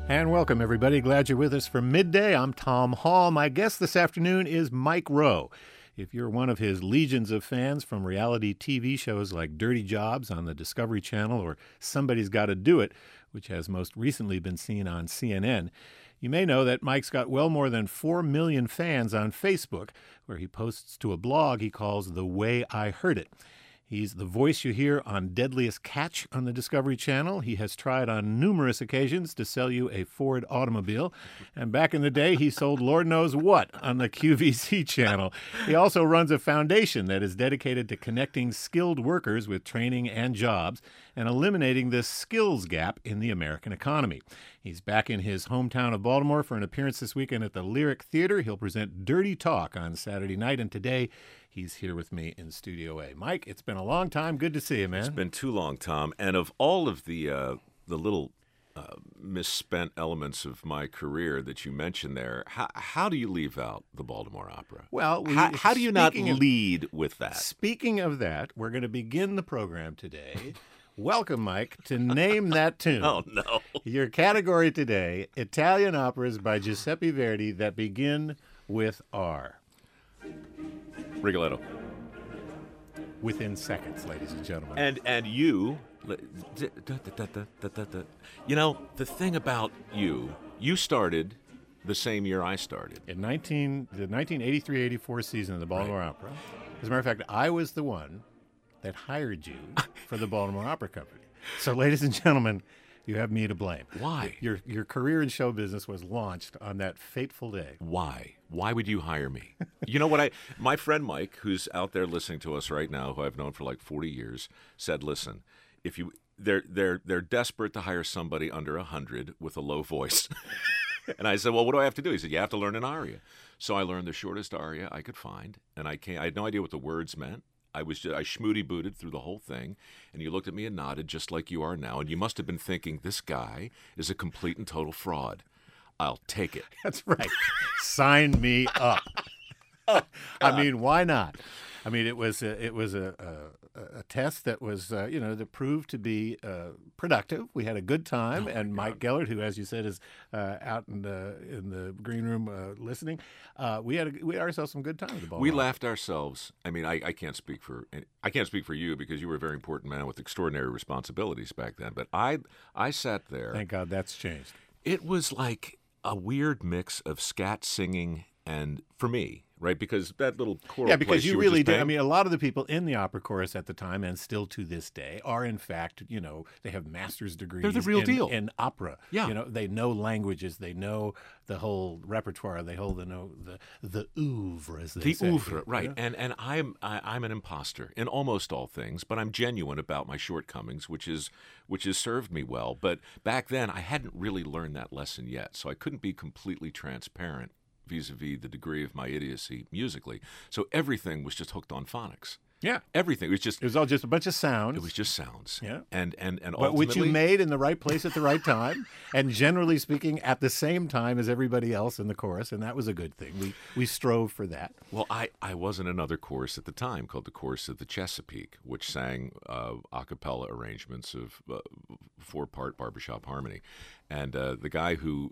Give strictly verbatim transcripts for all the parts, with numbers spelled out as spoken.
And welcome, everybody. Glad you're with us for midday. I'm Tom Hall. My guest this afternoon is Mike Rowe. If you're one of his legions of fans from reality T V shows like Dirty Jobs on the Discovery Channel or Somebody's Gotta Do It, which has most recently been seen on C N N, you may know that Mike's got well more than four million fans on Facebook, where he posts to a blog he calls The Way I Heard It. He's the voice you hear on Deadliest Catch on the Discovery Channel. He has tried on numerous occasions to sell you a Ford automobile. And back in the day, he sold Lord knows what on the Q V C channel. He also runs a foundation that is dedicated to connecting skilled workers with training and jobs and eliminating the skills gap in the American economy. He's back in his hometown of Baltimore for an appearance this weekend at the Lyric Theater. He'll present Dirty Talk on Saturday night, and today he's here with me in Studio A. Mike, it's been a long time. Good to see you, man. It's been too long, Tom. And of all of the uh, the little uh, misspent elements of my career that you mentioned there, how, how do you leave out the Baltimore Opera? Well, we, how, how do you not of, lead with that? Speaking of that, we're going to begin the program today. Welcome, Mike, to Name That Tune. Oh, no. Your category today, Italian operas by Giuseppe Verdi that begin with R. Rigoletto. Within seconds, ladies and gentlemen. And and you, you know, the thing about you, you started the same year I started. In nineteen, the nineteen eighty-three eighty-four season of the Baltimore right. Opera. As a matter of fact, I was the one that hired you for the Baltimore Opera Company. So, ladies and gentlemen, you have me to blame. Why? Your your career in show business was launched on that fateful day. Why? Why would you hire me? You know what I? My friend Mike, who's out there listening to us right now, who I've known for like forty years, said, "Listen, if you they're they're they're desperate to hire somebody under a hundred with a low voice." And I said, "Well, what do I have to do?" He said, "You have to learn an aria." So I learned the shortest aria I could find, and I can't. I had no idea what the words meant. I was just, I schmooty booted through the whole thing, and you looked at me and nodded just like you are now, and you must have been thinking, this guy is a complete and total fraud. I'll take it. That's right. Sign me up. Oh, I mean, why not? I mean, it was a, it was a, a, a test that was, uh, you know, that proved to be uh, productive. We had a good time, oh and Mike Gellert, who, as you said, is uh, out in the in the green room uh, listening. Uh, we had a, we had ourselves some good time at the ball. We laughed ourselves. I mean, I, I can't speak for I can't speak for you because you were a very important man with extraordinary responsibilities back then. But I I sat there. Thank God that's changed. It was like a weird mix of scat singing and, for me, right? Because that little choral yeah, because you really did. Paying. I mean, a lot of the people in the opera chorus at the time, and still to this day, are in fact, you know, they have master's degrees. They're the real in, deal in opera. Yeah, you know, they know languages, they know the whole repertoire, they hold the know the the oeuvre, as they the say. The oeuvre, right? You know? And and I'm I, I'm an imposter in almost all things, but I'm genuine about my shortcomings, which is which has served me well. But back then, I hadn't really learned that lesson yet, so I couldn't be completely transparent vis-a-vis the degree of my idiocy musically. So everything was just hooked on phonics. Yeah. Everything. It was just... It was all just a bunch of sounds. It was just sounds. Yeah. And, and, and but ultimately... which you made in the right place at the right time, and generally speaking, at the same time as everybody else in the chorus, and that was a good thing. We we strove for that. Well, I, I was in another chorus at the time called the Chorus of the Chesapeake, which sang uh, a cappella arrangements of uh, four-part barbershop harmony. And uh, the guy who...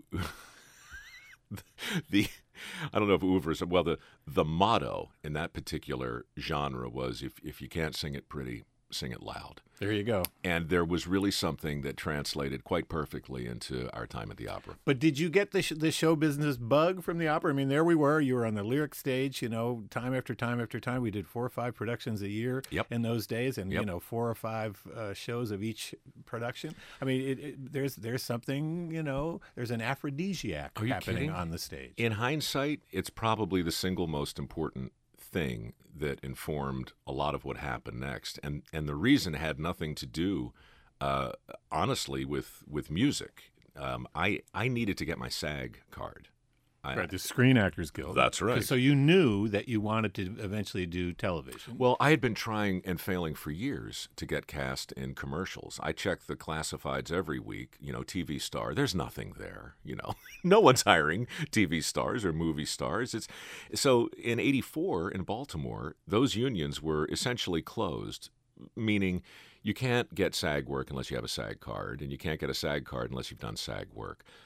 the I don't know if oeuvre is well the the motto in that particular genre was if if you can't sing it pretty, sing it loud. There you go. And there was really something that translated quite perfectly into our time at the opera. But did you get the sh- the show business bug from the opera? I mean, there we were. You were on the Lyric stage, you know, time after time after time. We did four or five productions a year yep. in those days, and yep. you know, four or five uh, shows of each production. I mean, it, it, there's there's something, you know, there's an aphrodisiac Are you happening kidding? on the stage. In hindsight, it's probably the single most important thing that informed a lot of what happened next, and and the reason had nothing to do, uh, honestly, with with music. Um, I I needed to get my SAG card. I, right, the Screen Actors Guild. That's right. So you knew that you wanted to eventually do television. Well, I had been trying and failing for years to get cast in commercials. I checked the classifieds every week, you know, T V star. There's nothing there, you know. No one's hiring T V stars or movie stars. It's so in eighty-four in Baltimore, those unions were essentially closed, meaning you can't get SAG work unless you have a SAG card, and you can't get a SAG card unless you've done SAG work.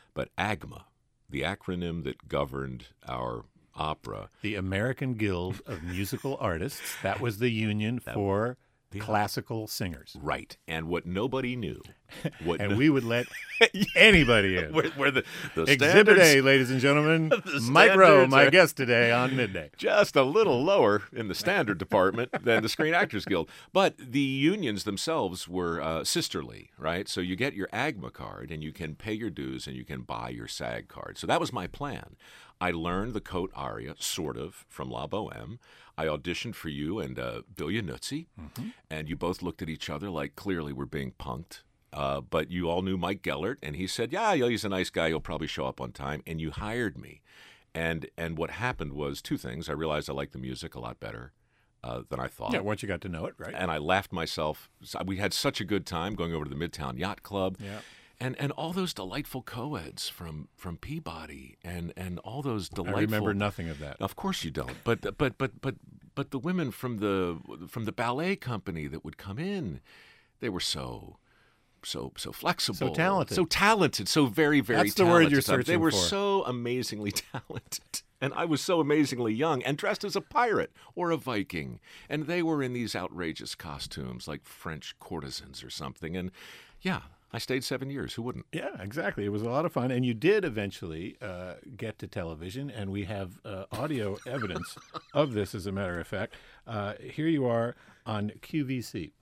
But AGMA, the acronym that governed our opera. The American Guild of Musical Artists. That was the union for yeah. classical singers. Right. And what nobody knew. What and no- we would let anybody in. Where, where the, the Exhibit A, ladies and gentlemen. Mike Rowe, my guest today on Midday. Just a little lower in the standard department than the Screen Actors Guild. But the unions themselves were uh, sisterly, right? So you get your AGMA card, and you can pay your dues, and you can buy your SAG card. So that was my plan. I learned the Cote aria, sort of, from La Boheme. I auditioned for you and uh, Bill Yanuzzi, mm-hmm. and you both looked at each other like clearly we're being punked. Uh, but you all knew Mike Gellert, and he said, yeah, yeah, he's a nice guy. He'll probably show up on time. And you hired me. And and what happened was two things. I realized I liked the music a lot better uh, than I thought. Yeah, once you got to know it, right? And I laughed myself. We had such a good time going over to the Midtown Yacht Club. Yeah. And and all those delightful co-eds from, from Peabody and, and all those delightful. I remember nothing of that. Of course you don't. But but but but but the women from the from the ballet company that would come in, they were so so so flexible, so talented, so talented, so very very. That's the talented. word you're searching They were for. so amazingly talented. And I was so amazingly young and dressed as a pirate or a Viking. And they were in these outrageous costumes like French courtesans or something. And yeah, I stayed seven years. Who wouldn't? Yeah, exactly. It was a lot of fun. And you did eventually uh, get to television. And we have uh, audio evidence of this, as a matter of fact. Uh, here you are on Q V C.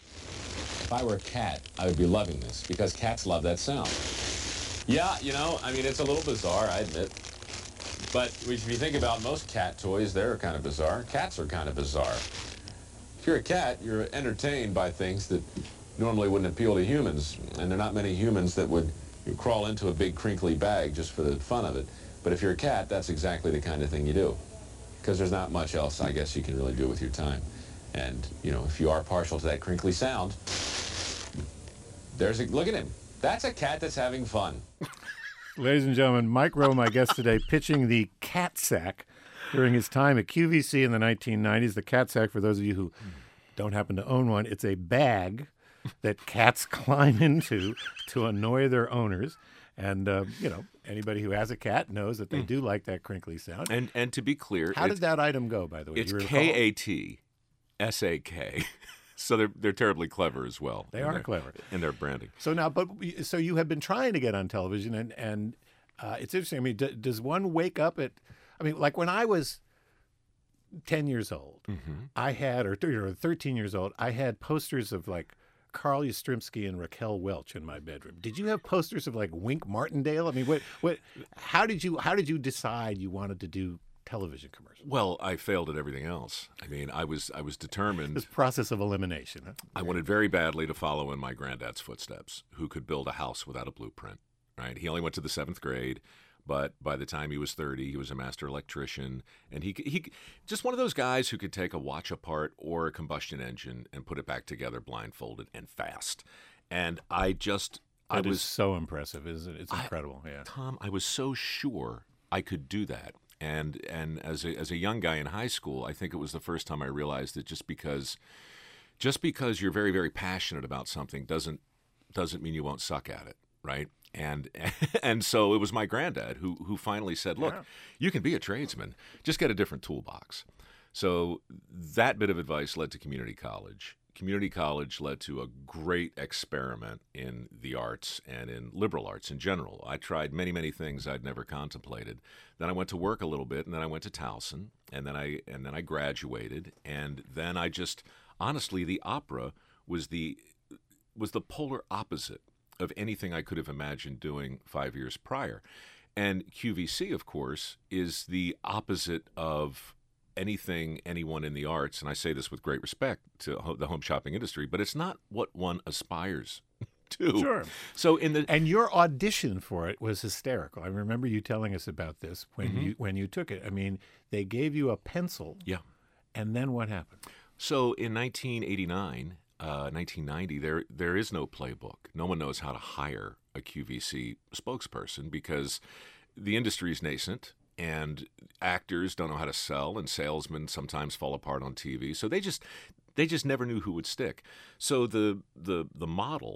If I were a cat, I would be loving this because cats love that sound. Yeah, you know, I mean, it's a little bizarre, I admit. But if you think about most cat toys, they're kind of bizarre. Cats are kind of bizarre. If you're a cat, you're entertained by things that normally wouldn't appeal to humans. And there are not many humans that would crawl into a big crinkly bag just for the fun of it. But if you're a cat, that's exactly the kind of thing you do. Because there's not much else, I guess, you can really do with your time. And, you know, if you are partial to that crinkly sound, there's a, look at him. That's a cat that's having fun. Ladies and gentlemen, Mike Rowe, my guest today, pitching the Cat Sack during his time at Q V C in the nineteen nineties. The Cat Sack, for those of you who don't happen to own one, it's a bag that cats climb into to annoy their owners. And, uh, you know, anybody who has a cat knows that they do like that crinkly sound. And and to be clear, how did that item go, by the way? It's You K A T S A K. So they're they're terribly clever as well. They are their, clever in their branding. So now, but so you have been trying to get on television, and and uh, it's interesting. I mean, d- does one wake up at? I mean, like when I was ten years old, mm-hmm. I had, or, or thirteen years old, I had posters of like Carl Yastrzemski and Raquel Welch in my bedroom. Did you have posters of like Wink Martindale? I mean, what what? How did you how did you decide you wanted to do television commercials? Well, I failed at everything else. I mean, I was I was determined. This process of elimination. Huh? I wanted very badly to follow in my granddad's footsteps, who could build a house without a blueprint. Right? He only went to the seventh grade, but by the time he was thirty, he was a master electrician, and he he just one of those guys who could take a watch apart or a combustion engine and put it back together blindfolded and fast. And I just that I is was so impressive, isn't it? It's incredible. I, yeah, Tom, I was so sure I could do that. And and as a as a young guy in high school, I think it was the first time I realized that just because just because you're very very passionate about something doesn't doesn't mean you won't suck at it, right? And and so it was my granddad who who finally said, "Look, yeah. you can be a tradesman. Just get a different toolbox." So that bit of advice led to community college. Community college led to a great experiment in the arts and in liberal arts in general. I tried many, many things I'd never contemplated. Then I went to work a little bit, and then I went to Towson, and then I and then I graduated, and then I just honestly, the opera was the was the polar opposite of anything I could have imagined doing five years prior. And Q V C, of course, is the opposite of anything anyone in the arts, and I say this with great respect to ho- the home shopping industry, but it's not what one aspires to. Sure. So in the and your audition for it was hysterical. I remember you telling us about this when mm-hmm. you when you took it. I mean, they gave you a pencil. Yeah. And then what happened? So in nineteen eighty-nine, uh, nineteen ninety, there there is no playbook. No one knows how to hire a Q V C spokesperson because the industry is nascent. And actors don't know how to sell, and salesmen sometimes fall apart on T V. So they just they just never knew who would stick. So the the the model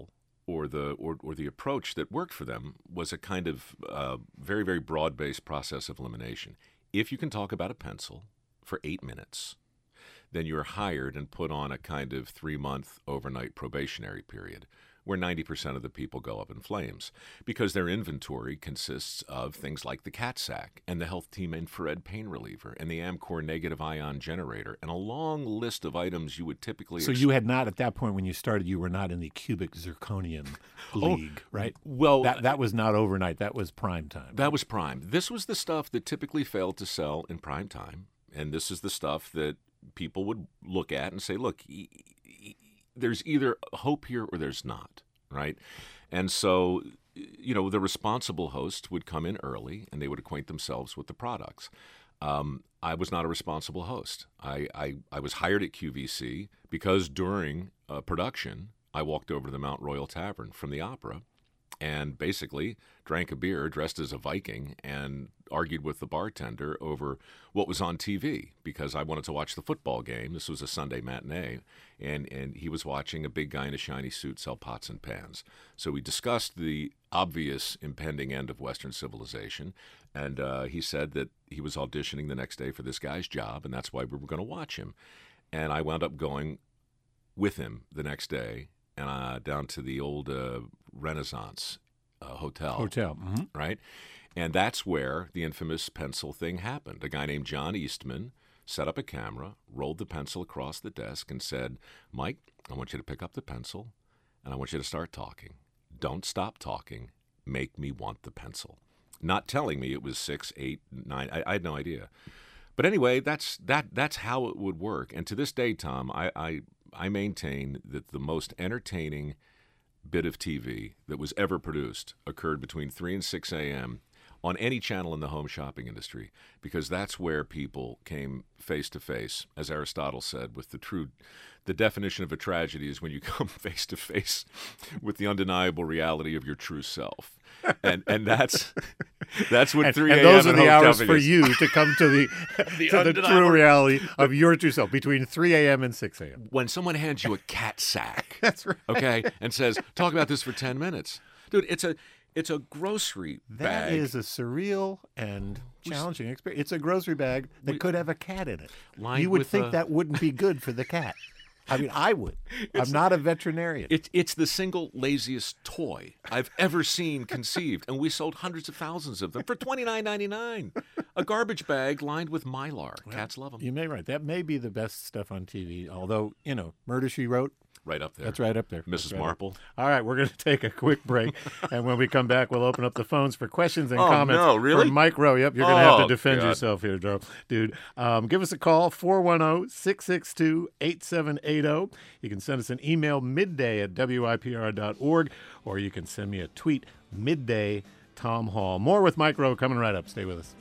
or the or, or the approach that worked for them was a kind of uh, very, very broad-based process of elimination. If you can talk about a pencil for eight minutes, then you're hired and put on a kind of three-month overnight probationary period where ninety percent of the people go up in flames because their inventory consists of things like the Cat Sack and the Health Team Infrared Pain Reliever and the Amcor Negative Ion Generator and a long list of items you would typically... So ex- you had not, at that point when you started, you were not in the cubic zirconium league, oh, right? Well... That, that was not overnight. That was prime time. That was prime. This was the stuff that typically failed to sell in prime time, and this is the stuff that people would look at and say, look, e- e- there's either hope here or there's not, right? And so, you know, the responsible host would come in early and they would acquaint themselves with the products. Um, I was not a responsible host. I, I, I was hired at Q V C because during uh, production, I walked over to the Mount Royal Tavern from the opera and basically drank a beer dressed as a Viking and argued with the bartender over what was on T V because I wanted to watch the football game. This was a Sunday matinee, and, and he was watching a big guy in a shiny suit sell pots and pans. So we discussed the obvious impending end of Western civilization, and uh, he said that he was auditioning the next day for this guy's job, and that's why we were going to watch him. And I wound up going with him the next day and uh, down to the old uh, Renaissance uh, Hotel. Hotel. Mm-hmm. Right? And that's where the infamous pencil thing happened. A guy named John Eastman set up a camera, rolled the pencil across the desk, and said, Mike, I want you to pick up the pencil, and I want you to start talking. Don't stop talking. Make me want the pencil. Not telling me it was six, eight, nine. I, I had no idea. But anyway, that's that. That's how it would work. And to this day, Tom, I, I, I maintain that the most entertaining bit of T V that was ever produced occurred between three and six a.m. on any channel in the home shopping industry, because that's where people came face to face, as Aristotle said, with the true, the definition of a tragedy is when you come face to face with the undeniable reality of your true self. And and that's that's what three a.m. And those are and the home hours shopping for is. you to come to the, The to the true undeniable- reality of your true self between three a.m. and six a.m. When someone hands you a cat sack, That's right. okay, and says, talk about this for ten minutes. Dude, it's a it's a grocery That bag. is a surreal and challenging experience. It's a grocery bag that We- could have a cat in it. Lined You would with, think uh, that wouldn't be good for the cat. I mean, I would. I'm not a veterinarian. It's it's the single laziest toy I've ever seen conceived, and we sold hundreds of thousands of them for twenty-nine ninety-nine. A garbage bag lined with Mylar. Cats love them. You may be right. That may be the best stuff on T V. Although, you know, Murder, She Wrote, Right up there. that's right up there. That's Missus right up- Marple. All right, we're going to take a quick break, and when we come back, we'll open up the phones for questions and Oh, comments. no, really? From Mike Rowe. Yep, you're going to have Oh, to defend God. yourself here, Joe. Dude. Um, give us a call, four one zero, six six two, eight seven eight zero. You can send us an email, midday at W I P R dot org, or you can send me a tweet, midday Tom Hall. More with Mike Rowe coming right up. Stay with us.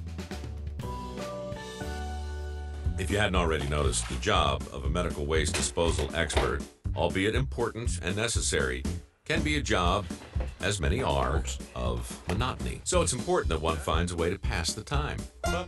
If you hadn't already noticed, the job of a medical waste disposal expert, albeit important and necessary, can be a job, as many are, of monotony. So it's important that one finds a way to pass the time.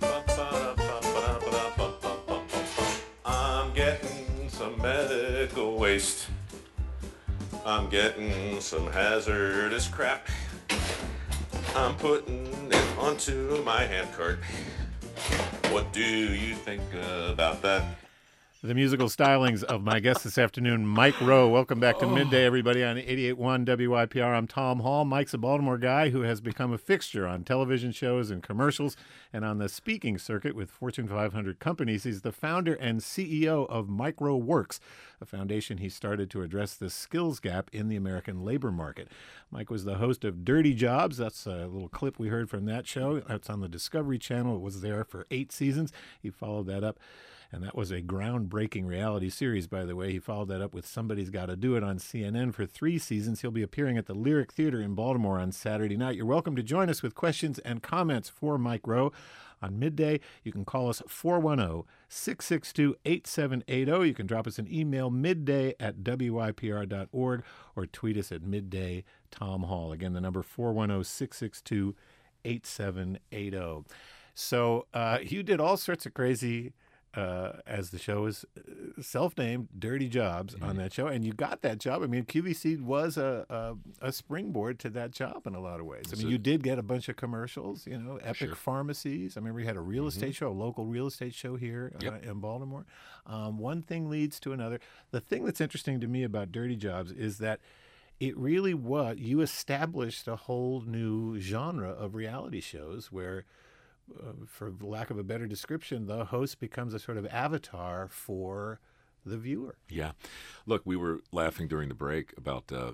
I'm getting some medical waste. I'm getting some hazardous crap. I'm putting it onto my handcart. What do you think about that? The musical stylings of my guest this afternoon, Mike Rowe. Welcome back to Midday, everybody, on eighty-eight point one W I P R. I'm Tom Hall. Mike's a Baltimore guy who has become a fixture on television shows and commercials and on the speaking circuit with Fortune five hundred companies. He's the founder and C E O of Micro Works, a foundation he started to address the skills gap in the American labor market. Mike was the host of Dirty Jobs. That's a little clip we heard from that show. That's on the Discovery Channel. It was there for eight seasons. He followed that up. And that was a groundbreaking reality series, by the way. He followed that up with Somebody's Gotta Do It on C N N for three seasons. He'll be appearing at the Lyric Theater in Baltimore on Saturday night. You're welcome to join us with questions and comments for Mike Rowe. On Midday, you can call us four one zero, six six two, eight seven eight zero. You can drop us an email, midday at W I P R dot org, or tweet us at Midday Tom Hall. Again, the number four one zero, six six two, eight seven eight zero. So uh, you did all sorts of crazy uh, as the show is uh, self-named, Dirty Jobs Mm-hmm. on that show, and you got that job. I mean, Q V C was a a, a springboard to that job in a lot of ways. I That's mean, it. you did get a bunch of commercials, you know, Epic Sure. Mm-hmm. Pharmacies. I remember you had a real estate show, a local real estate show here uh, Yep. in Baltimore. Um, one thing leads to another. The thing that's interesting to me about Dirty Jobs is that it really was, you established a whole new genre of reality shows where, uh, for lack of a better description, the host becomes a sort of avatar for the viewer. Yeah. Look, we were laughing during the break about uh,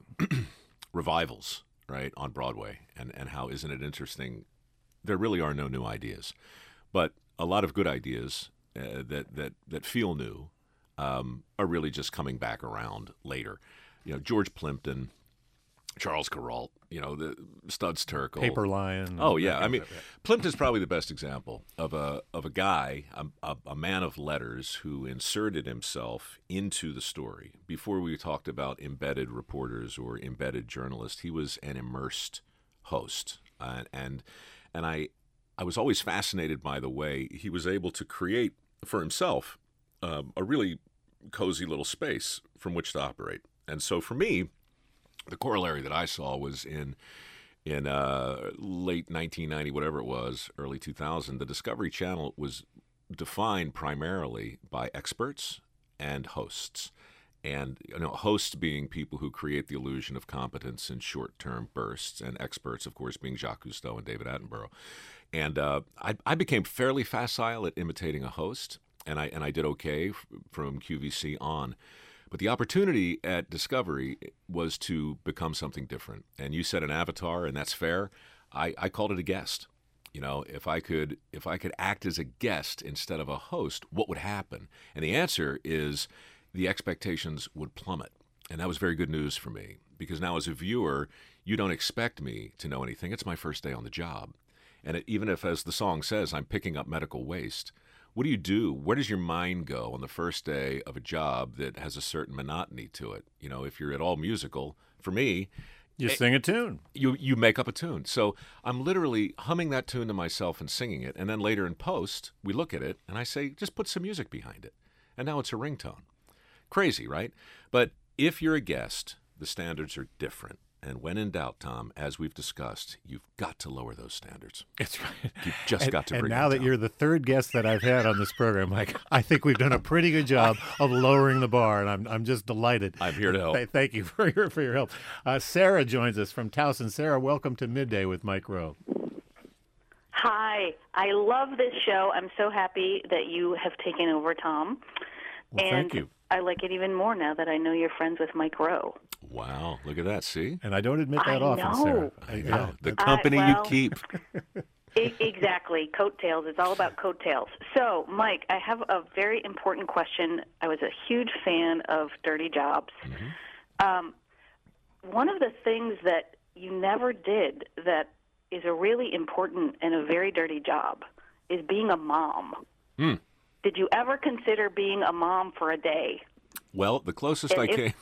revivals, right, on Broadway, and, and how isn't it interesting? There really are no new ideas, but a lot of good ideas uh, that, that, that feel new um, are really just coming back around later. You know, George Plimpton, Charles Kuralt, you know, the Studs Terkel. Paper Lion. Oh that yeah, kind I of mean, stuff, yeah. Plimpton's probably the best example of a of a guy, a, a, a man of letters who inserted himself into the story. Before we talked about embedded reporters or embedded journalists, he was an immersed host, uh, and and I I was always fascinated by the way he was able to create for himself um, a really cozy little space from which to operate. And so for me, the corollary that I saw was in in uh, late nineteen ninety, whatever it was, early two thousand. The Discovery Channel was defined primarily by experts and hosts, and you know, hosts being people who create the illusion of competence in short-term bursts, and experts, of course, being Jacques Cousteau and David Attenborough. And uh, I, I became fairly facile at imitating a host, and I and I did okay f- from Q V C on. But the opportunity at Discovery was to become something different. And you said an avatar, and that's fair. I, I called it a guest. You know, if I could if I could act as a guest instead of a host, what would happen? And the answer is the expectations would plummet. And that was very good news for me, because now as a viewer, you don't expect me to know anything. It's my first day on the job. And it, even if, as the song says, I'm picking up medical waste, what do you do? Where does your mind go on the first day of a job that has a certain monotony to it? You know, if you're at all musical, for me, You sing a tune. you you make up a tune. So I'm literally humming that tune to myself and singing it. And then later in post, we look at it and I say, just put some music behind it. And now it's a ringtone. Crazy, right? But if you're a guest, the standards are different. And when in doubt, Tom, as we've discussed, you've got to lower those standards. That's right. You've just and, got to and bring now them that down. you're the third guest that I've had on this program, Mike, I think we've done a pretty good job of lowering the bar, and I'm I'm just delighted. I'm here to help. Th- Thank you for your for your help. Uh, Sarah joins us from Towson. Sarah, welcome to Midday with Mike Rowe. Hi, I love this show. I'm so happy that you have taken over, Tom. Well, and thank you. I like it even more now that I know you're friends with Mike Rowe. Wow, look at that. See? And I don't admit that I often, know. Sarah. I yeah, know. The that- company well- you keep. E- exactly. Coattails. It's all about coattails. So, Mike, I have a very important question. I was a huge fan of Dirty Jobs. Um, one of the things that you never did that is a really important and a very dirty job is being a mom. Hmm. Did you ever consider being a mom for a day? Well, the closest I If- came.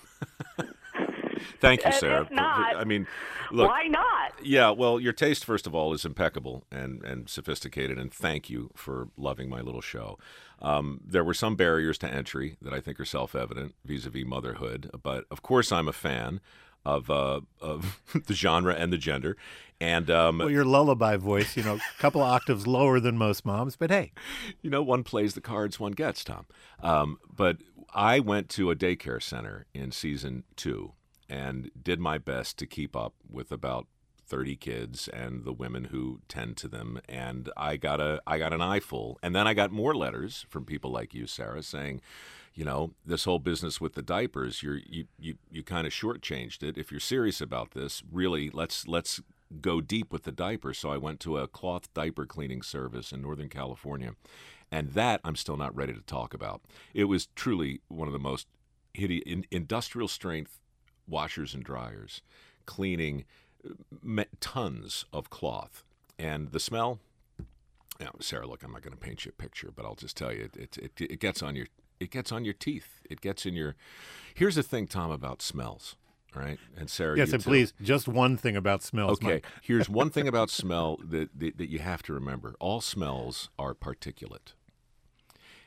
Thank you, And Sarah. if not, I mean, look. Why not? Yeah, well, your taste, first of all, is impeccable and, and sophisticated, and thank you for loving my little show. Um, there were some barriers to entry that I think are self-evident vis-a-vis motherhood, but of course I'm a fan of uh, of the genre and the gender. And, um, well, your lullaby voice, you know, a couple of octaves lower than most moms, but hey. you know, one plays the cards one gets, Tom. Um, but I went to a daycare center in season two and did my best to keep up with about thirty kids and the women who tend to them, and I got a I got an eyeful. And then I got more letters from people like you, Sarah, saying, you know, this whole business with the diapers, you're, you you you kind of shortchanged it. If you're serious about this, really, let's let's go deep with the diapers. So I went to a cloth diaper cleaning service in Northern California, and that I'm still not ready to talk about. It was truly one of the most hideous, in, industrial strength washers and dryers, cleaning me- tons of cloth, and the smell. You know, Sarah, look, I'm not going to paint you a picture, but I'll just tell you, it, it it it gets on your it gets on your teeth. It gets in your. Here's the thing, Tom, about smells. All right, and Sarah. Yes, you and too. please, just one thing about smells, Okay, Mike. here's one thing about smell that, that that you have to remember. All smells are particulate.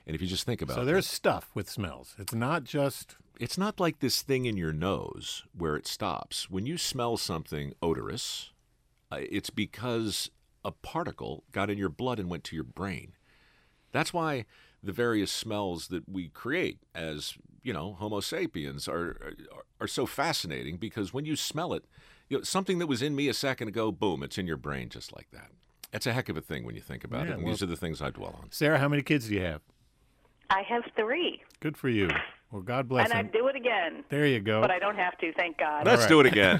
And if you just think about So it, there's stuff with smells. It's not just it's not like this thing in your nose where it stops. When you smell something odorous, uh, it's because a particle got in your blood and went to your brain. That's why the various smells that we create as, you know, Homo sapiens are are, are so fascinating, because when you smell it, you know, something that was in me a second ago, boom, it's in your brain just like that. It's a heck of a thing when you think about Yeah, it. And well- these are the things I dwell on. Sarah. How many kids do you have? I have three, Good for you. Well, God bless and I'd them. do it again, There you go. but I don't have to, thank God. Let's right. do it again.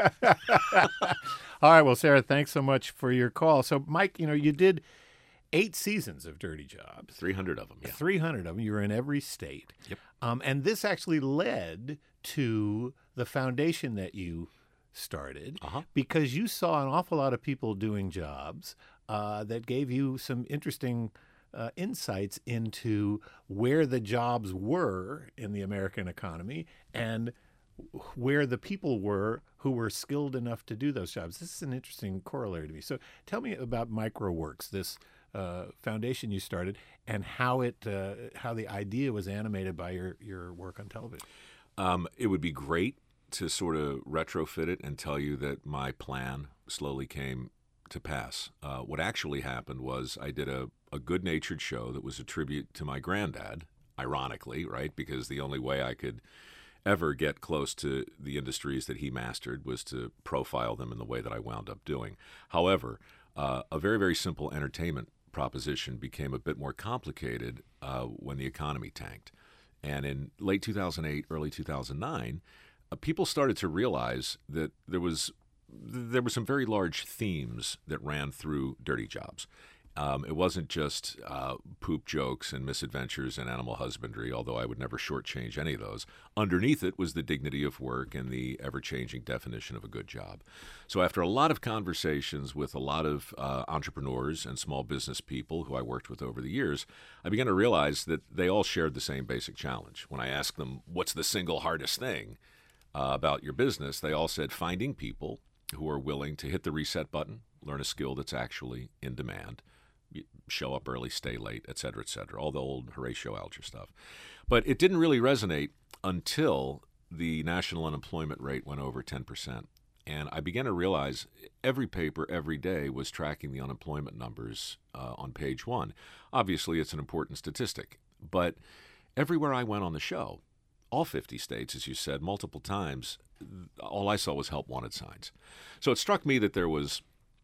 All right. Well, Sarah, thanks so much for your call. So, Mike, you know, you did eight seasons of Dirty Jobs. three hundred of them, yeah. three hundred of them. You were in every state. Yep. Um, and this actually led to the foundation that you started Uh-huh. because you saw an awful lot of people doing jobs uh, that gave you some interesting uh, insights into where the jobs were in the American economy and where the people were who were skilled enough to do those jobs. This is an interesting corollary to me. So tell me about MicroWorks, this uh, foundation you started, and how it uh, how the idea was animated by your, your work on television. Um, it would be great to sort of retrofit it and tell you that my plan slowly came to pass. Uh, what actually happened was I did a, a good-natured show that was a tribute to my granddad, ironically, right? Because the only way I could ever get close to the industries that he mastered was to profile them in the way that I wound up doing. However, uh, a very, very simple entertainment proposition became a bit more complicated uh, when the economy tanked. And in late two thousand eight, early two thousand nine, uh, people started to realize that there was there were some very large themes that ran through Dirty Jobs. Um, it wasn't just uh, poop jokes and misadventures and animal husbandry, although I would never shortchange any of those. Underneath it was the dignity of work and the ever-changing definition of a good job. So after a lot of conversations with a lot of uh, entrepreneurs and small business people who I worked with over the years, I began to realize that they all shared the same basic challenge. When I asked them, what's the single hardest thing uh, about your business, they all said finding people who are willing to hit the reset button, learn a skill that's actually in demand, show up early, stay late, et cetera, et cetera, all the old Horatio Alger stuff. But it didn't really resonate until the national unemployment rate went over ten percent. And I began to realize every paper every day was tracking the unemployment numbers uh, on page one. Obviously, it's an important statistic. But everywhere I went on the show, all fifty states, as you said, multiple times, all I saw was help wanted signs. So it struck me that there was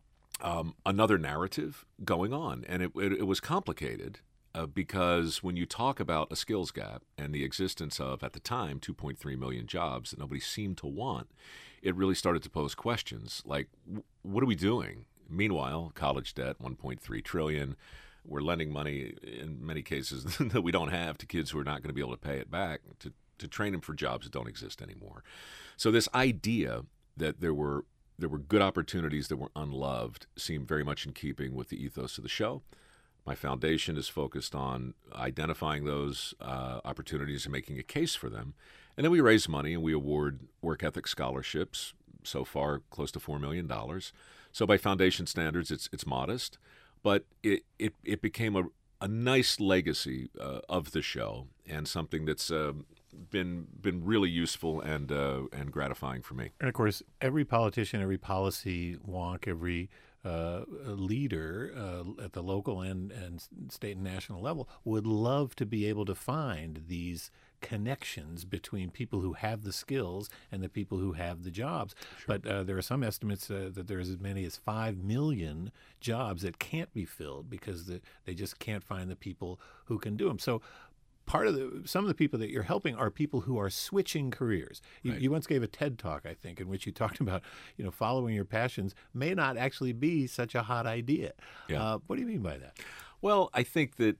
um, another narrative going on, and it, it, it was complicated uh, because when you talk about a skills gap and the existence of, at the time, two point three million jobs that nobody seemed to want, it really started to pose questions like, what are we doing? Meanwhile, college debt, one point three trillion dollars. We're lending money in many cases that we don't have to kids who are not going to be able to pay it back to, to train them for jobs that don't exist anymore. So this idea that there were there were good opportunities that were unloved seemed very much in keeping with the ethos of the show. My foundation is focused on identifying those uh, opportunities and making a case for them. And then we raise money and we award work ethic scholarships, so far close to four million dollars. So by foundation standards, it's it's modest. But it, it, it became a, a nice legacy uh, of the show and something that's uh, been been really useful and uh, and gratifying for me. And of course, every politician, every policy wonk, every uh, leader uh, at the local and, and state and national level would love to be able to find these connections between people who have the skills and the people who have the jobs. Sure. But uh, there are some estimates uh, that there's as many as five million jobs that can't be filled because the, they just can't find the people who can do them. So part of the some of the people that you're helping are people who are switching careers. You, Right. you once gave a TED Talk, I think, in which you talked about, you know, following your passions may not actually be such a hot idea. Yeah. Uh, what do you mean by that? Well, I think that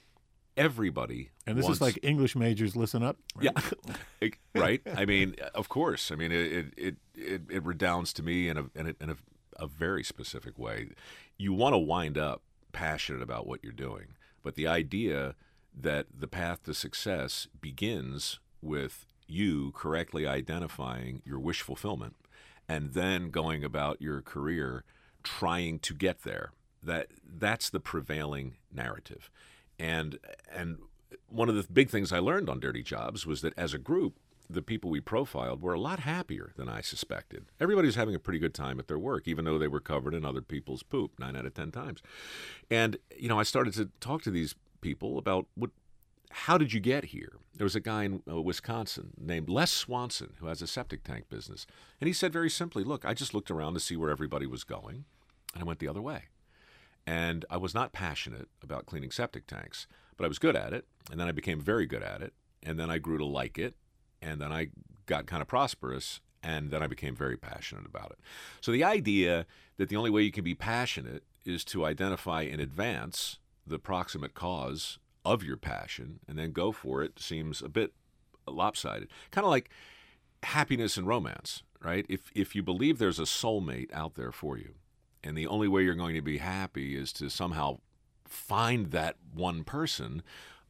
everybody And this wants, is like English majors, listen up. Right? yeah, right. I mean, of course. I mean, it it it, it redounds to me in a in a, in a, a very specific way. You want to wind up passionate about what you're doing, but the idea that the path to success begins with you correctly identifying your wish fulfillment and then going about your career trying to get there. That that's the prevailing narrative. And and one of the big things I learned on Dirty Jobs was that as a group, the people we profiled were a lot happier than I suspected. Everybody was having a pretty good time at their work, even though they were covered in other people's poop nine out of ten times. And, you know, I started to talk to these people about what, how did you get here? There was a guy in uh, Wisconsin named Les Swanson who has a septic tank business. And he said very simply, look, I just looked around to see where everybody was going, and I went the other way. And I was not passionate about cleaning septic tanks, but I was good at it, and then I became very good at it, and then I grew to like it, and then I got kind of prosperous, and then I became very passionate about it. So the idea that the only way you can be passionate is to identify in advance the proximate cause of your passion and then go for it seems a bit lopsided. Kind of like happiness and romance, right? If if you believe there's a soulmate out there for you, and the only way you're going to be happy is to somehow find that one person,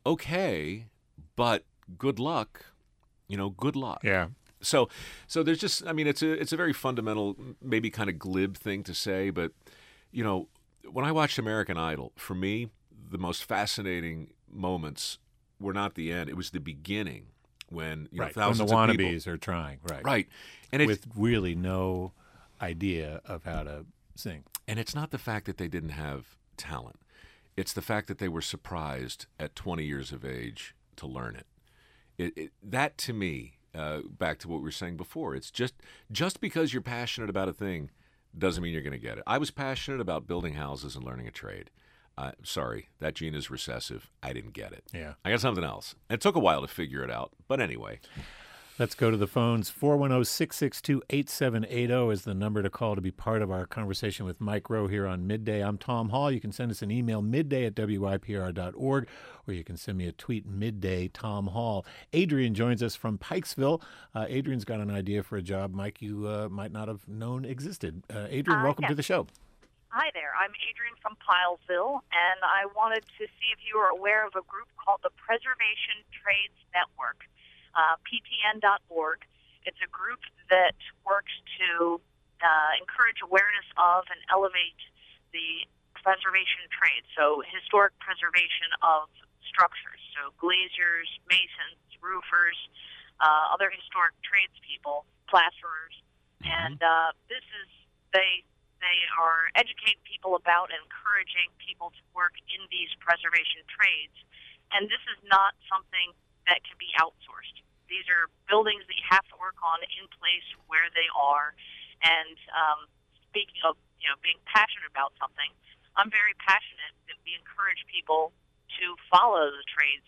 okay, but good luck, you know, good luck. Yeah. So, so there's just, I mean, it's a it's a very fundamental, maybe kind of glib thing to say, but, you know, when I watched American Idol, for me, the most fascinating moments were not the end; it was the beginning when you know, Right, when thousands the of wannabes people, are trying, right? right, and it's With really no idea of how to sing. and it's not the fact that they didn't have talent; it's the fact that they were surprised at twenty years of age to learn it. It, it that to me. Uh, back to what we were saying before, it's just just because you're passionate about a thing doesn't mean you're going to get it. I was passionate about building houses and learning a trade. Uh, sorry, that gene is recessive. I didn't get it. Yeah. I got something else. It took a while to figure it out, but anyway. Let's go to the phones. four one zero, six six two, eight seven eight zero is the number to call to be part of our conversation with Mike Rowe here on Midday. I'm Tom Hall. You can send us an email, midday at W I P R dot org, or you can send me a tweet, midday Tom Hall. Adrian joins us from Pikesville. Uh, Adrian's got an idea for a job, Mike, you uh, might not have known existed. Uh, Adrian, Uh, welcome yes. to the show. Hi there. I'm Adrian from Pilesville, and I wanted to see if you were aware of a group called the Preservation Trades Network, uh, P T N dot org. It's a group that works to uh, encourage awareness of and elevate the preservation trade, so historic preservation of structures, so glaziers, masons, roofers, uh, other historic tradespeople, plasterers, and uh, this is they. They are educating people about and encouraging people to work in these preservation trades. And this is not something that can be outsourced. These are buildings that you have to work on in place where they are. And um, speaking of, you know, being passionate about something, I'm very passionate that we encourage people to follow the trades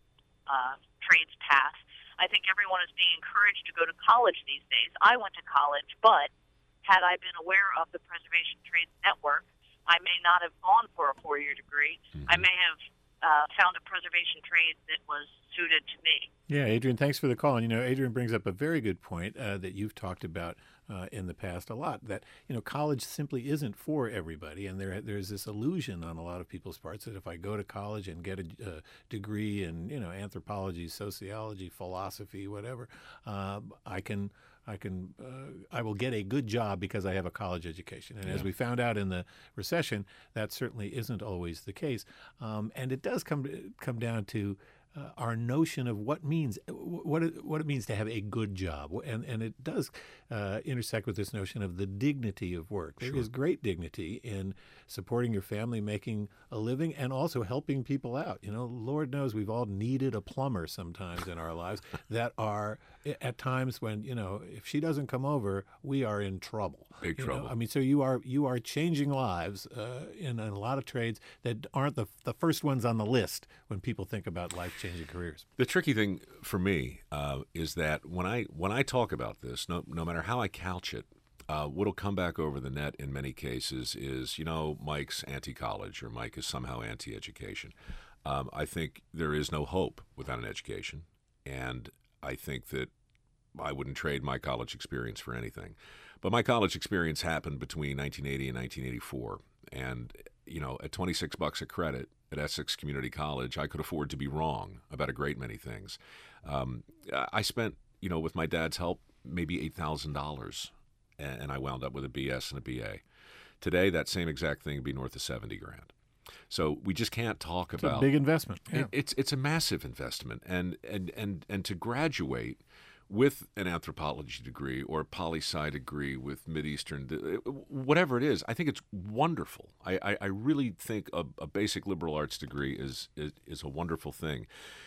uh, trades path. I think everyone is being encouraged to go to college these days. I went to college, but had I been aware of the Preservation Trades Network, I may not have gone for a four-year degree. Mm-hmm. I may have uh, found a preservation trade that was suited to me. Yeah, Adrian, thanks for the call. And, you know, Adrian brings up a very good point uh, that you've talked about uh, in the past a lot, that, you know, college simply isn't for everybody. And there there's this illusion on a lot of people's parts that if I go to college and get a, a degree in, you know, anthropology, sociology, philosophy, whatever, uh, I can... I can, uh, I will get a good job because I have a college education. And yeah. as we found out in the recession, that certainly isn't always the case. Um, and it does come come down to uh, our notion of what means what it, what it means to have a good job, and and it does uh, intersect with this notion of the dignity of work. There sure. is great dignity in supporting your family, making a living, and also helping people out. You know, Lord knows we've all needed a plumber sometimes in our lives that are at times when, you know, if she doesn't come over, we are in trouble. Big you trouble. know? I mean, so you are you are changing lives uh, in, in a lot of trades that aren't the the first ones on the list when people think about life-changing careers. The tricky thing for me uh, is that when I when I talk about this, no no matter how I couch it, uh, what'll come back over the net in many cases is, you know, Mike's anti-college or Mike is somehow anti-education. Um, I think there is no hope without an education, and I think that I wouldn't trade my college experience for anything. But my college experience happened between nineteen eighty and nineteen eighty-four, and you know, at twenty-six bucks a credit at Essex Community College, I could afford to be wrong about a great many things. Um, I spent, you know, with my dad's help, maybe eight thousand dollars, and I wound up with a B S and a B A. Today, that same exact thing would be north of seventy grand. So we just can't talk It's about a big investment. it- Yeah. It's it's a massive investment, and and and and to graduate with an anthropology degree or a poli-sci degree with Mideastern, whatever it is, I think it's wonderful. I, I, I really think a, a basic liberal arts degree is, is is a wonderful thing.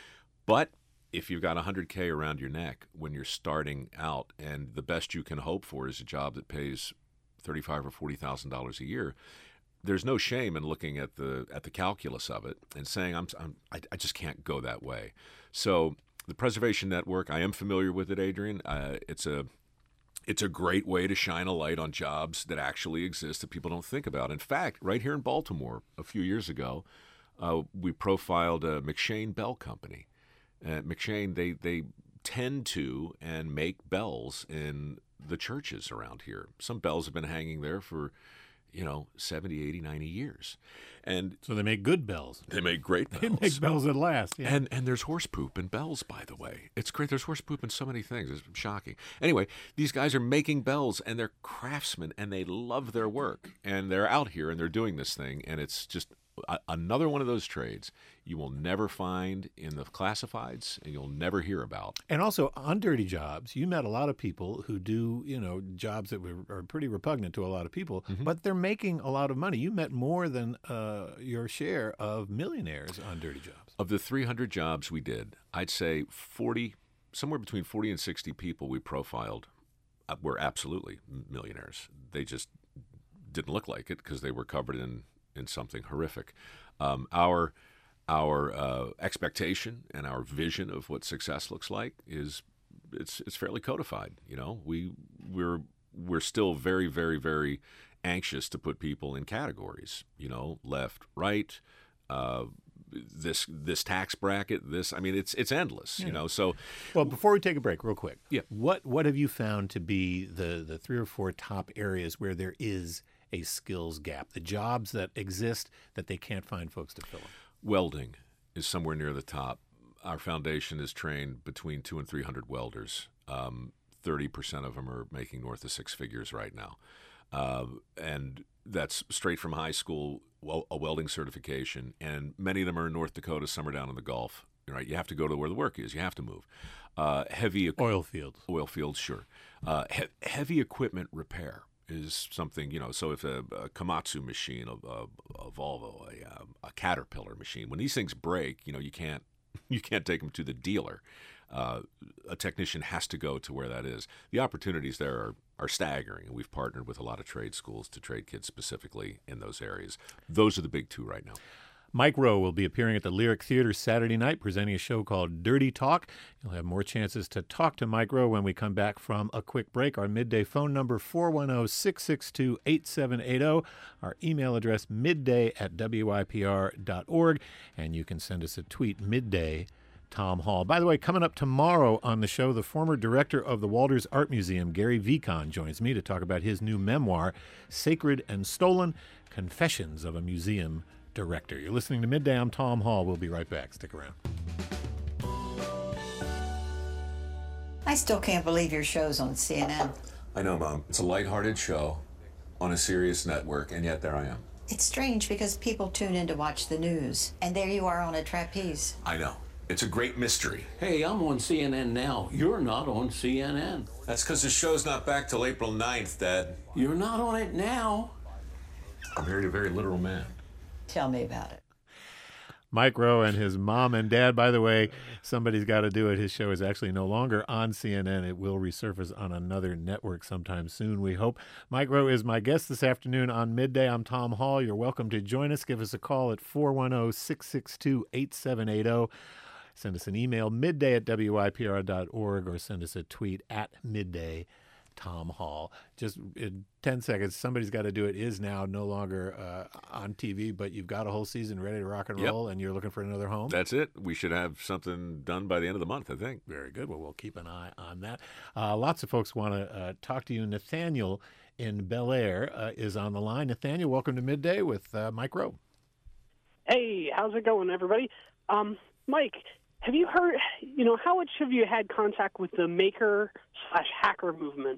But if you've got one hundred K around your neck when you're starting out, and the best you can hope for is a job that pays thirty-five thousand dollars or forty thousand dollars a year, there's no shame in looking at the at the calculus of it and saying, I'm, I'm I, I just can't go that way. So the Preservation Network, I am familiar with it, Adrian. Uh, it's a it's a great way to shine a light on jobs that actually exist that people don't think about. In fact, right here in Baltimore, a few years ago, uh, we profiled a McShane Bell Company. Uh, McShane, they they tend to and make bells in the churches around here. Some bells have been hanging there for, you know, seventy, eighty, ninety years. And So they make good bells. they make great bells. They make bells that last. Yeah. And and there's horse poop in bells, by the way. It's great. There's horse poop in so many things. It's shocking. Anyway, these guys are making bells, and they're craftsmen, and they love their work. And they're out here, and they're doing this thing, and it's just a, another one of those trades you will never find in the classifieds, and you'll never hear about. And also on Dirty Jobs, you met a lot of people who do, you know, jobs that were, are pretty repugnant to a lot of people, Mm-hmm. but they're making a lot of money. You met more than uh, your share of millionaires on Dirty Jobs. Of the three hundred jobs we did, I'd say forty, somewhere between forty and sixty people we profiled uh, were absolutely millionaires. They just didn't look like it because they were covered in, in something horrific. Um, our our uh, expectation and our vision of what success looks like is it's it's fairly codified. You know, we we're we're still very very very anxious to put people in categories. You know, left, right. Uh, this this tax bracket, this I mean it's it's endless, you know. So Well, before we take a break, real quick, Yeah. what what have you found to be the the three or four top areas where there is a skills gap, the jobs that exist that they can't find folks to fill them? welding is somewhere near the top. Our foundation is trained between two and three hundred welders. Um, Thirty percent of them are making north of six figures right now, uh, and that's straight from high school, well, a welding certification. And many of them are in North Dakota. Some are down in the Gulf. Right, you have to go to where the work is. You have to move. Uh, heavy equ- Oil fields. oil fields, sure. Uh, he- heavy equipment repair is something, you know, so if a, a Komatsu machine, a, a, a Volvo, a, a Caterpillar machine, when these things break, you know, you can't you can't take them to the dealer. Uh, a technician has to go to where that is. The opportunities there are, are staggering, and we've partnered with a lot of trade schools to trade kids specifically in those areas. Those are the big two right now. Mike Rowe will be appearing at the Lyric Theater Saturday night, presenting a show called Dirty Talk. You'll have more chances to talk to Mike Rowe when we come back from a quick break. Our midday phone number, four one zero, six six two, eight seven eight zero. Our email address, midday at W I P R dot org. And you can send us a tweet, midday Tom Hall. By the way, coming up tomorrow on the show, the former director of the Walters Art Museum, Gary Vicon, joins me to talk about his new memoir, Sacred and Stolen, Confessions of a Museum Director. You're listening to Midday. I'm Tom Hall. We'll be right back. Stick around. I still can't believe your show's on C N N. I know, Mom. It's a lighthearted show on a serious network, and yet there I am. It's strange because people tune in to watch the news, and there you are on a trapeze. I know. It's a great mystery. Hey, I'm on C N N now. You're not on C N N. That's because the show's not back till April ninth, Dad. You're not on it now. I'm married a very literal man. Tell me about it. Mike Rowe and his mom and dad. By the way, somebody's got to do it. His show is actually no longer on C N N. It will resurface on another network sometime soon, we hope. Mike Rowe is my guest this afternoon on Midday. I'm Tom Hall. You're welcome to join us. Give us a call at four one zero, six six two, eight seven eight zero. Send us an email, midday at W I P R dot org, or send us a tweet at midday. Tom Hall. Just in ten seconds, somebody's got to do it is now no longer uh, on T V, but you've got a whole season ready to rock and Yep. roll, and you're looking for another home? That's it. We should have something done by the end of the month, I think. Very good. Well, we'll keep an eye on that. Uh, lots of folks want to uh, talk to you. Nathaniel in Bel Air uh, is on the line. Nathaniel, welcome to Midday with uh, Mike Rowe. Hey, how's it going, everybody? Um, Mike, have you heard, you know, how much have you had contact with the maker slash hacker movement?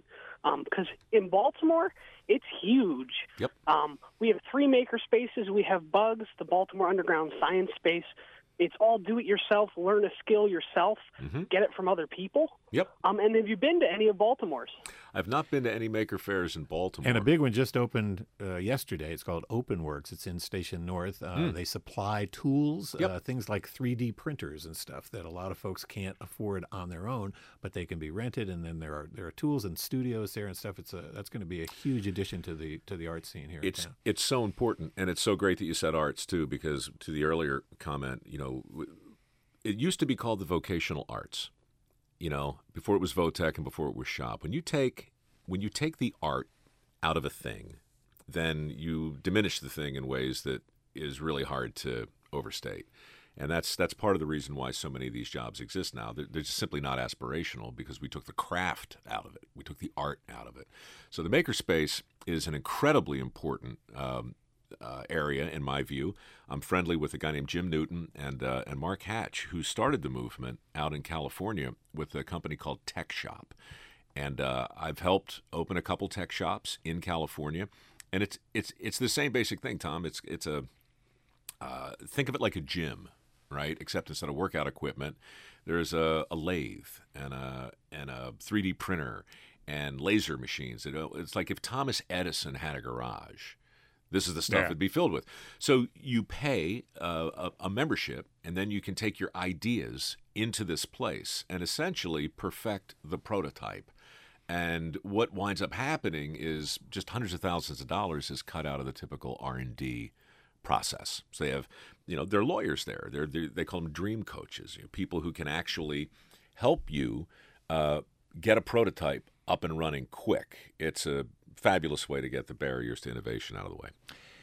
Because in Baltimore, it's huge. Yep. Um, we have three maker spaces. We have Bugs, the Baltimore Underground Science Space. It's all do-it-yourself, learn a skill yourself, Mm-hmm. get it from other people. Yep. Um, and have you been to any of Baltimore's? I've not been to any maker fairs in Baltimore. And a big one just opened uh, yesterday. It's called OpenWorks. It's in Station North. Uh, Mm. They supply tools, Yep. uh, things like three D printers and stuff that a lot of folks can't afford on their own, but they can be rented. And then there are there are tools and studios there and stuff. It's a, that's going to be a huge addition to the to the art scene here. It's in town. it's so important, and it's so great that you said arts too, because to the earlier comment, you know, w- it used to be called the vocational arts. You know, before it was Votech and before it was shop. When you take when you take the art out of a thing, then you diminish the thing in ways that is really hard to overstate. And that's that's part of the reason why so many of these jobs exist now. They're, they're just simply not aspirational because we took the craft out of it. We took the art out of it. So the makerspace is an incredibly important um, uh, area, in my view. I'm friendly with a guy named Jim Newton and uh, and Mark Hatch, who started the movement out in California with a company called Tech Shop. And uh, I've helped open a couple tech shops in California. And it's it's it's the same basic thing, Tom. It's it's a uh, think of it like a gym, right? Except instead of workout equipment, there's a, a lathe and a and a three D printer and laser machines. It, it's like if Thomas Edison had a garage. This is the stuff Yeah. it'd be filled with. So you pay uh, a, a membership, and then you can take your ideas into this place and essentially perfect the prototype. And what winds up happening is just hundreds of thousands of dollars is cut out of the typical R and D process. So they have, you know, they're lawyers there. They're, they're they call them dream coaches, you know, people who can actually help you uh, get a prototype up and running quick. It's a fabulous way to get the barriers to innovation out of the way.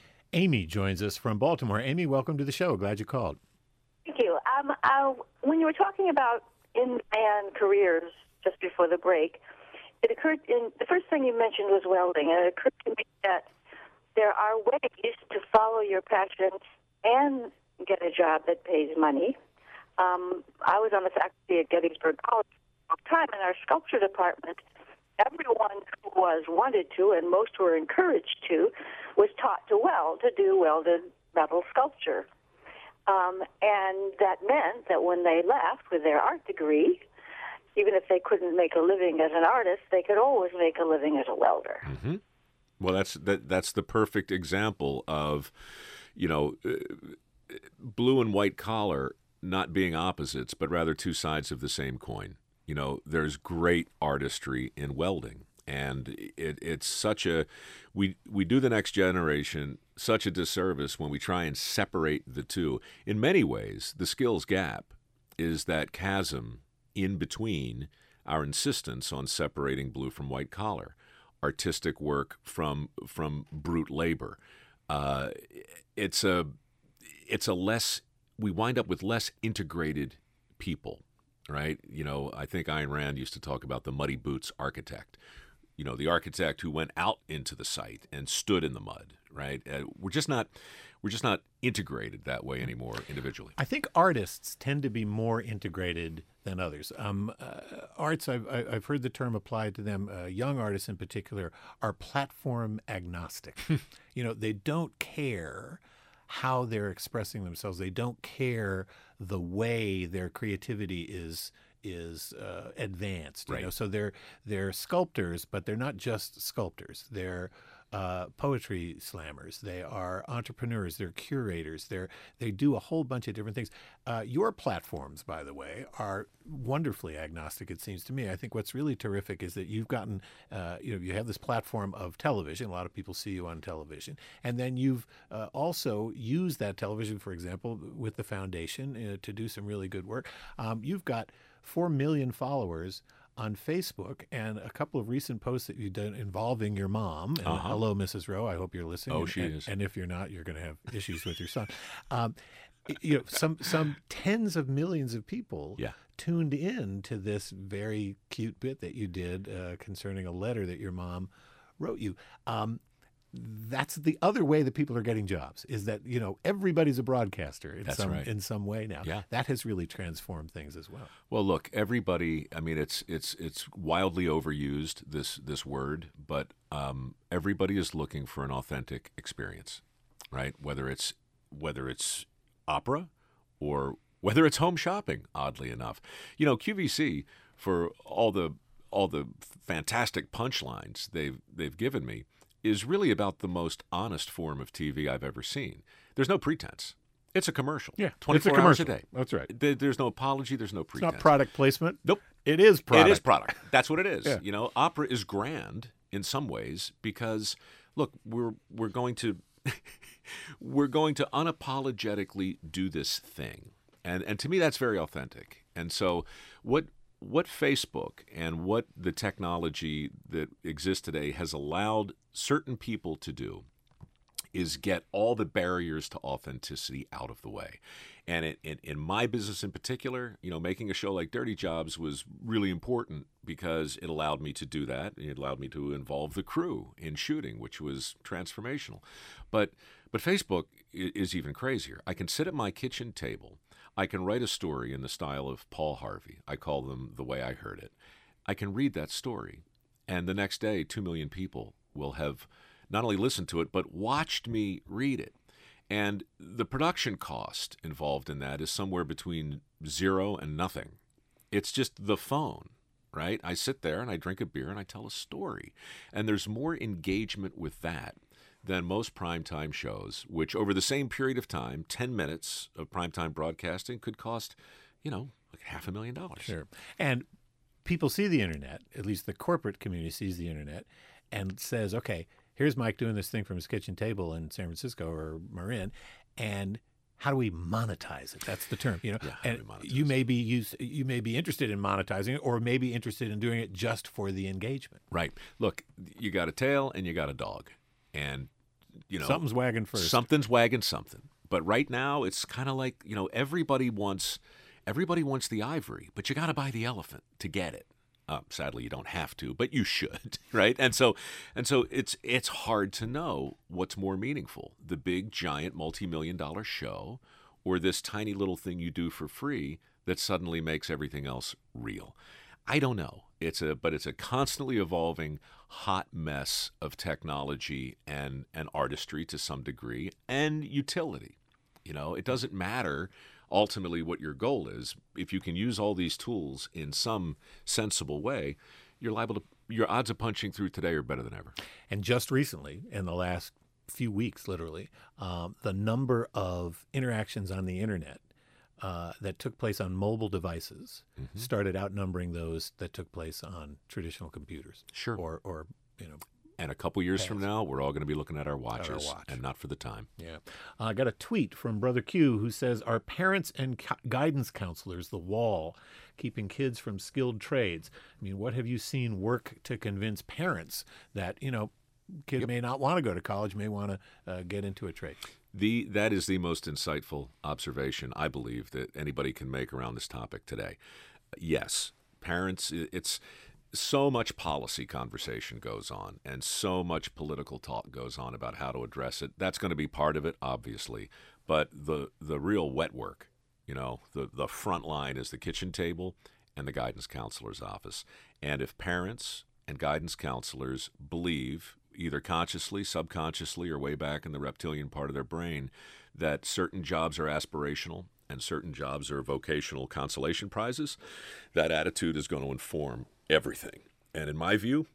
Amy joins us from Baltimore. Amy, welcome to the show. Glad you called. Thank you. Um, uh, when you were talking about in-man careers just before the break, it occurred in the first thing you mentioned was welding, and it occurred to me that there are ways to follow your passion and get a job that pays money. Um, I was on the faculty at Gettysburg College for a time in our sculpture department. Everyone who was wanted to, and most were encouraged to, was taught to weld, to do welded metal sculpture. Um, and that meant that when they left with their art degree, even if they couldn't make a living as an artist, they could always make a living as a welder. Mm-hmm. Well, that's that, that's the perfect example of, you know, uh, blue and white collar not being opposites, but rather two sides of the same coin. You know, there's great artistry in welding, and it, it's such a we we do the next generation such a disservice when we try and separate the two. In many ways, the skills gap is that chasm in between our insistence on separating blue from white collar, artistic work from from brute labor. Uh, it's a it's a less we wind up with less integrated people. Right? You know, I think Ayn Rand used to talk about the muddy boots architect. You know, the architect who went out into the site and stood in the mud. Right? Uh, we're just not, we're just not integrated that way anymore individually. I think artists tend to be more integrated than others. Um, uh, arts, I've, I've heard the term applied to them. Uh, young artists in particular are platform agnostic. You know, they don't care how they're expressing themselves. They don't care the way their creativity is is uh, advanced. You Right. know, so they're they're sculptors, but they're not just sculptors. They're uh, poetry slammers. They are entrepreneurs. They're curators. They're they do a whole bunch of different things. Uh, your platforms, by the way, are wonderfully agnostic. It seems to me. I think what's really terrific is that you've gotten, uh, you know, you have this platform of television. A lot of people see you on television, and then you've uh, also used that television, for example, with the foundation uh, to do some really good work. Um, you've got four million followers on Facebook, and a couple of recent posts that you've done involving your mom. And Uh-huh. hello, Missus Rowe. I hope you're listening. Oh, and, she and, is. And if you're not, you're going to have issues with your son. Um, you know, some some tens of millions of people Yeah. tuned in to this very cute bit that you did uh, concerning a letter that your mom wrote you. Um, that's the other way that people are getting jobs, is that, you know, everybody's a broadcaster in That's some right. in some way now. Yeah. That has really transformed things as well. Well, look, everybody. I mean, it's it's it's wildly overused, this this word, but um, everybody is looking for an authentic experience, right? Whether it's whether it's opera or whether it's home shopping. Oddly enough, you know, Q V C, for all the all the fantastic punchlines they've they've given me, is really about the most honest form of T V I've ever seen. There's no pretense. It's a commercial. Yeah, twenty-four it's a hours a commercial. day. That's right. There- There's no apology. There's no It's pretense. not product placement. Nope. It is product. It is product. That's what it is. Yeah. You know, opera is grand in some ways because, look, we're we're going to we're going to unapologetically do this thing, and and to me that's very authentic. And so, what what Facebook and what the technology that exists today has allowed certain people to do is get all the barriers to authenticity out of the way. And it, in, in my business in particular, you know, making a show like Dirty Jobs was really important because it allowed me to do that. It allowed me to involve the crew in shooting, which was transformational. But but Facebook i- is even crazier. I can sit at my kitchen table. I can write a story in the style of Paul Harvey. I call them The Way I Heard It. I can read that story, and the next day, two million people will have not only listened to it, but watched me read it. And the production cost involved in that is somewhere between zero and nothing. It's just the phone, right? I sit there and I drink a beer and I tell a story. And there's more engagement with that than most primetime shows, which over the same period of time, ten minutes of primetime broadcasting could cost, you know, like half a million dollars. Sure. And people see the internet, at least the corporate community sees the internet, and says, okay, here's Mike doing this thing from his kitchen table in San Francisco or Marin, and how do we monetize it? That's the term, you know. Yeah, how do and we monetize you may be use, you may be interested in monetizing it, or may be interested in doing it just for the engagement. Right. Look, you got a tail and you got a dog, and you know Something's wagging first. Something's wagging something. But right now, it's kind of like, you know, everybody wants everybody wants the ivory, but you got to buy the elephant to get it. Uh, sadly, you don't have to, but you should, right? And so, and so it's it's hard to know what's more meaningful: the big, giant, multi-million dollar show, or this tiny little thing you do for free that suddenly makes everything else real. I don't know. It's a but it's a constantly evolving hot mess of technology and and artistry to some degree and utility. You know, it doesn't matter ultimately what your goal is. If you can use all these tools in some sensible way, you're liable to your odds of punching through today are better than ever. And just recently, in the last few weeks, literally, um, the number of interactions on the internet uh, that took place on mobile devices Mm-hmm. started outnumbering those that took place on traditional computers. Sure. Or, or you know. And a couple years from Pass. now, we're all going to be looking at our watches watch. and not for the time. Yeah. Uh, I got a tweet from Brother Q who says, "Are parents and co- guidance counselors the wall keeping kids from skilled trades?" I mean, what have you seen work to convince parents that, you know, kid Yep. may not want to go to college, may want to uh, get into a trade? The that is the most insightful observation I believe that anybody can make around this topic today. Yes, parents. i- It's so much policy conversation goes on, and so much political talk goes on about how to address it. That's going to be part of it, obviously, but the the real wet work, you know, the the front line is the kitchen table and the guidance counselor's office. And if parents and guidance counselors believe, either consciously, subconsciously, or way back in the reptilian part of their brain, that certain jobs are aspirational and certain jobs are vocational consolation prizes, that attitude is going to inform everything. And in my view,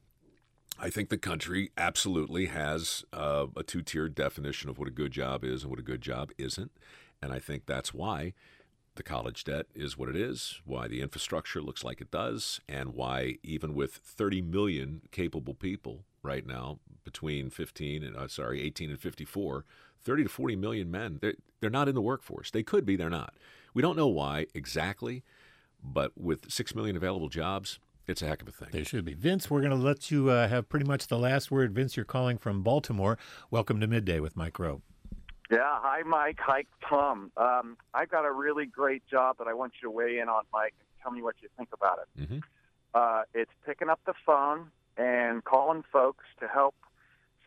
I think the country absolutely has uh, a two-tiered definition of what a good job is and what a good job isn't. And I think that's why the college debt is what it is, why the infrastructure looks like it does, and why even with thirty million capable people right now between fifteen and uh, sorry, eighteen and fifty-four, thirty to forty million men, they're, they're not in the workforce. They could be, they're not. We don't know why exactly, but with six million available jobs, it's a heck of a thing. They should be. Vince, we're going to let you uh, have pretty much the last word. Vince, you're calling from Baltimore. Welcome to Midday with Mike Rowe. Yeah, hi, Mike. Hi, Tom. Um, I've got a really great job that I want you to weigh in on, Mike, and tell me what you think about it. Mm-hmm. Uh, it's picking up the phone and calling folks to help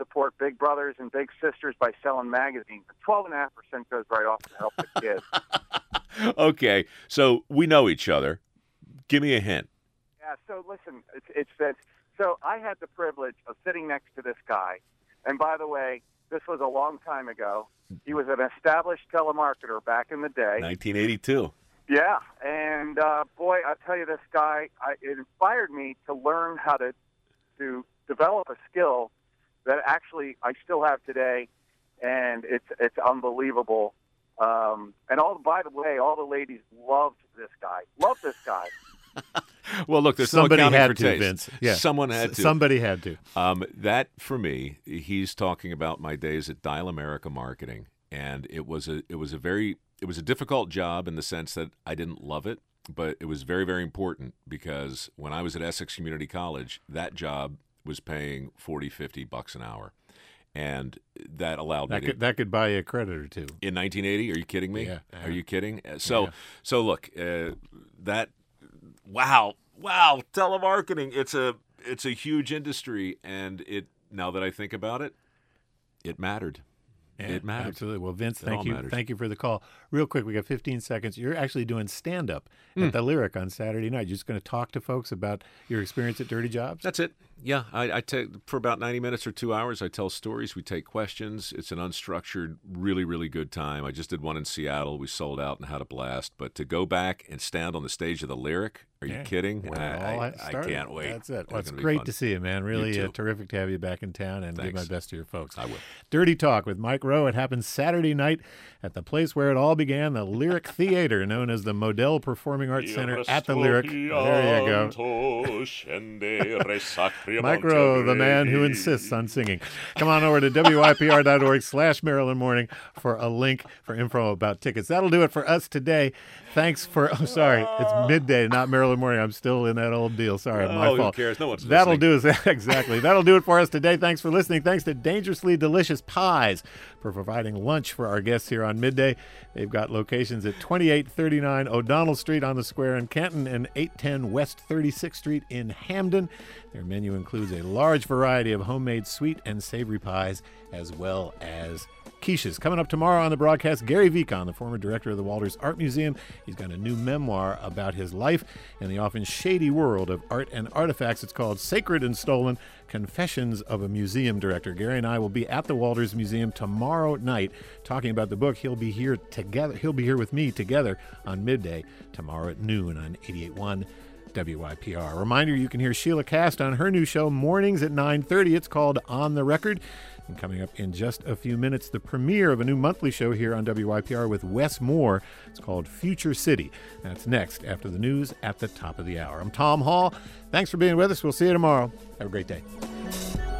support big brothers and big sisters by selling magazines. twelve point five percent goes right off to help the kids. Okay, so we know each other. Give me a hint. Yeah, so listen, it's, it's that. So I had the privilege of sitting next to this guy. And by the way, this was a long time ago. He was an established telemarketer back in the day. nineteen eighty-two. Yeah, and uh, boy, I tell you, this guy, I, it inspired me to learn how to to develop a skill that actually I still have today, and it's it's unbelievable. Um, and all, by the way, all the ladies loved this guy. Loved this guy. Well, look, there's Somebody no accounting had for to, taste. Vince. Yeah. Someone had S- to. somebody had to. Um, that, for me, he's talking about my days at Dial America Marketing, and it was a it was a very it was a difficult job in the sense that I didn't love it, but it was very, very important because when I was at Essex Community College, that job was paying forty, fifty bucks an hour. And that allowed That me could to, that could buy you a credit or two. in nineteen eighty. Are you kidding me? Yeah, yeah. Are you kidding? Uh, So, Yeah. so look, uh, that wow, wow, telemarketing. It's a it's a huge industry, and it. Now that I think about it, it mattered. Yeah, it mattered. Absolutely. Well, Vince, It thank all you. matters. Thank you for the call. Real quick, we got fifteen seconds. You're actually doing stand-up Mm. at the Lyric on Saturday night. You're just going to talk to folks about your experience at Dirty Jobs? That's it. Yeah, I, I take for about ninety minutes or two hours. I tell stories. We take questions. It's an unstructured, really, really good time. I just did one in Seattle. We sold out and had a blast. But to go back and stand on the stage of the Lyric, are you Yeah. kidding? Where it I, all I, had I started. can't wait. That's it. Well, it's gonna be great fun. to see you, man. Really You uh, too. terrific to have you back in town, and give Thanks. my best to your folks. I will. Dirty Talk with Mike Rowe. It happens Saturday night at the place where it all began, the Lyric Theater, known as the Model Performing Arts Center at the Lyric. There you go. Mike Rowe, the man who insists on singing. Come on over to W I P R dot org slash Maryland Morning for a link for info about tickets. That'll do it for us today. Thanks for, oh, sorry, it's midday, not Maryland Morning. I'm still in that old deal. Sorry, my Oh, who fault. cares? No one's That'll listening. do it. Exactly. That'll do it for us today. Thanks for listening. Thanks to Dangerously Delicious Pies for providing lunch for our guests here on Midday. They've got locations at twenty-eight thirty-nine O'Donnell Street on the Square in Canton and eight ten West thirty-sixth Street in Hamden. Their menu includes a large variety of homemade sweet and savory pies, as well as quiches. Coming up tomorrow on the broadcast, Gary Vicon, the former director of the Walters Art Museum. He's got a new memoir about his life in the often shady world of art and artifacts. It's called Sacred and Stolen, Confessions of a Museum Director. Gary and I will be at the Walters Museum tomorrow night talking about the book. He'll be here together. He'll be here with me together on Midday tomorrow at noon on eighty-eight point one W I P R. Reminder, you can hear Sheila Cast on her new show mornings at nine thirty. It's called On the Record. And coming up in just a few minutes, the premiere of a new monthly show here on W I P R with Wes Moore. It's called Future City. That's next after the news at the top of the hour. I'm Tom Hall. Thanks for being with us. We'll see you tomorrow. Have a great day.